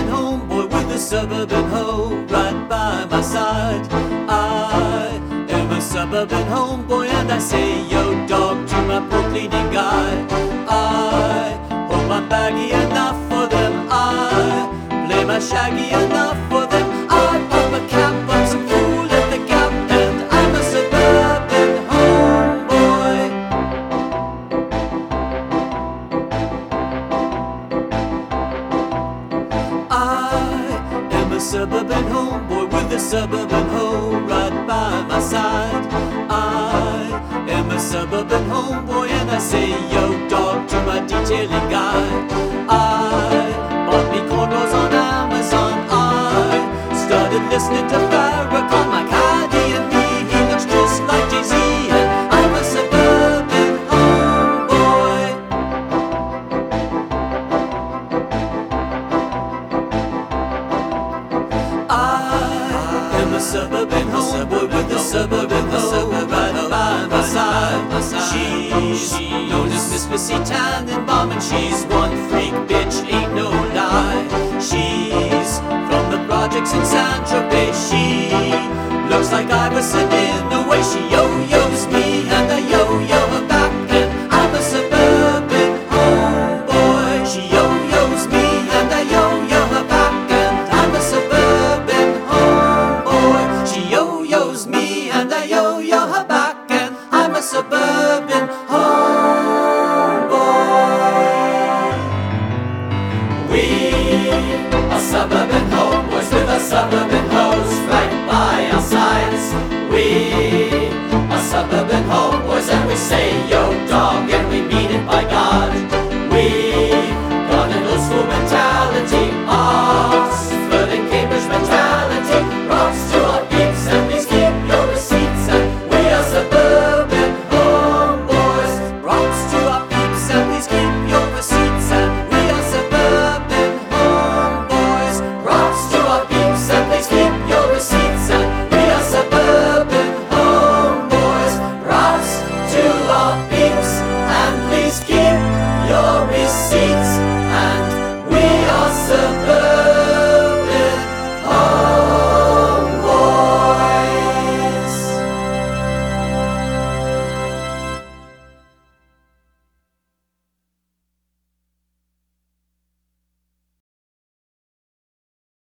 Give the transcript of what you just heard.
suburban homeboy with a suburban hoe right by my side. I am a suburban homeboy and I say yo dog to my poor cleaning guy. I hope I'm baggy enough for them. I play my shaggy enough for them. I pop a cap on some fool at the Gap and I'm a suburban homeboy. I am a suburban homeboy with a suburban hoe right by my side. I am a suburban homeboy and I say yo dog to my detailing guy. I bought me cornrows on Amazon. I started listening to Farrakhan. My caddy and me, he looks just like Jay-Z and I'm a suburban homeboy. I am a suburban homeboy with a suburban hoe right by my side. She's known as Miss Missy Tannenbaum and she's one freak bitch, ain't no lie. She's from the projects in Saint-Tropez. She looks like Iverson in the way she yo-yos me and I yo-yo her back and I'm a suburban homeboy. She yo-yos me and I yo-yo her back and I'm a suburban homeboy. She yo-yos me and I yo-yo her back and I'm a suburban homeboy. We are suburban